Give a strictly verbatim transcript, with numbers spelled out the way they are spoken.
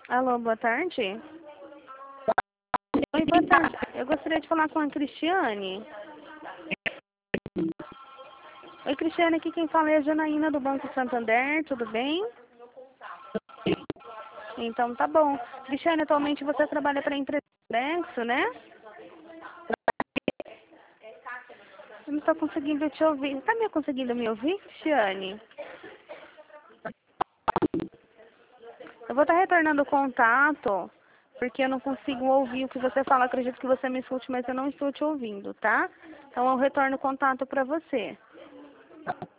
Alô, boa tarde. Oi, boa tarde. Eu gostaria de falar com a Cristiane. Oi, Cristiane, aqui quem fala é a Janaína do Banco Santander, tudo bem? Então tá bom. Cristiane, atualmente você trabalha para a empresa Nexo, né? Eu não estou conseguindo te ouvir. Está me conseguindo me ouvir, Cristiane? Eu vou estar retornando o contato, porque eu não consigo ouvir o que você fala. Acredito que você me escute, mas eu não estou te ouvindo, tá? Então eu retorno o contato para você.